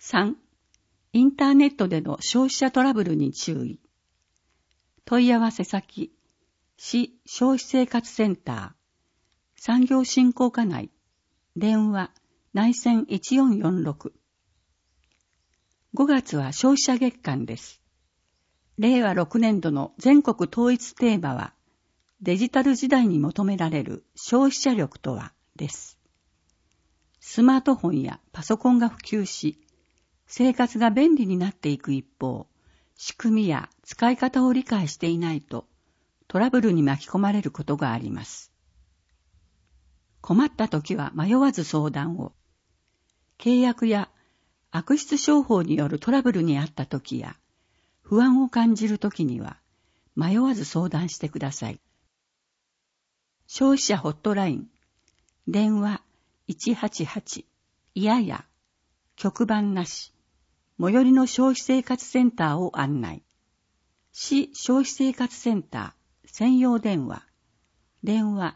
3. インターネットでの消費者トラブルに注意。問い合わせ先、市消費生活センター、産業振興課内、電話、内線1446。5月は消費者月間です。令和6年度の全国統一テーマは、デジタル時代に求められる消費者力とは、です。スマートフォンやパソコンが普及し、生活が便利になっていく一方、仕組みや使い方を理解していないと、トラブルに巻き込まれることがあります。困ったときは迷わず相談を。契約や悪質商法によるトラブルにあったときや、不安を感じるときには、迷わず相談してください。消費者ホットライン、電話188、いやや、局番なし、最寄りの消費生活センターを案内。市消費生活センター専用電話、電話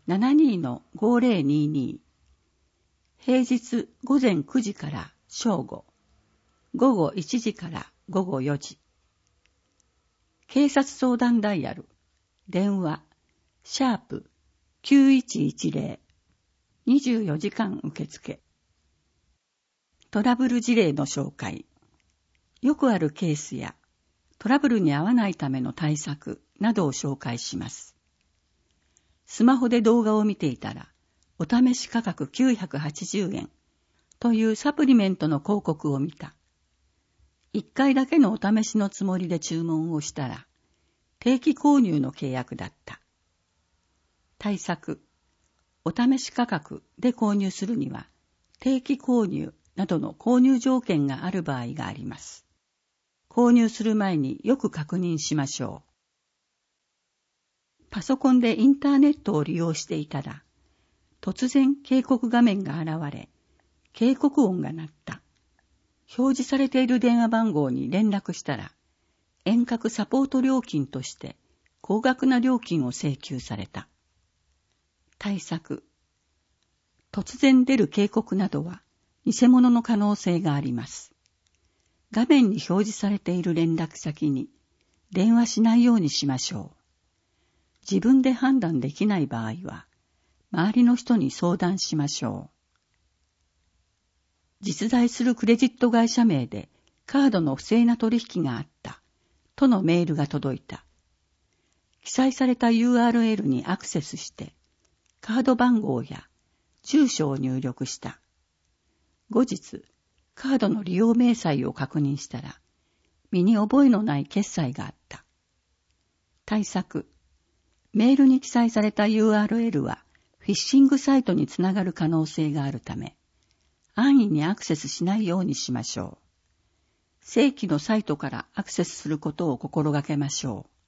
72-5022。平日午前9時から正午、午後1時から午後4時。警察相談ダイヤル、電話、#9110、24時間受付。トラブル事例の紹介。よくあるケースやトラブルに遭わないための対策などを紹介します。スマホで動画を見ていたら、お試し価格980円というサプリメントの広告を見た。1回だけのお試しのつもりで注文をしたら、定期購入の契約だった。対策。お試し価格で購入するには、定期購入などの購入条件がある場合があります。購入する前によく確認しましょう。パソコンでインターネットを利用していたら、突然警告画面が現れ、警告音が鳴った。表示されている電話番号に連絡したら、遠隔サポート料金として高額な料金を請求された。対策。突然出る警告などは偽物の可能性があります。画面に表示されている連絡先に電話しないようにしましょう。自分で判断できない場合は、周りの人に相談しましょう。実在するクレジット会社名でカードの不正な取引があったとのメールが届いた。記載された URL にアクセスして、カード番号や住所を入力した。後日、カードの利用明細を確認したら、身に覚えのない決済があった。対策。メールに記載された URL はフィッシングサイトにつながる可能性があるため、安易にアクセスしないようにしましょう。正規のサイトからアクセスすることを心がけましょう。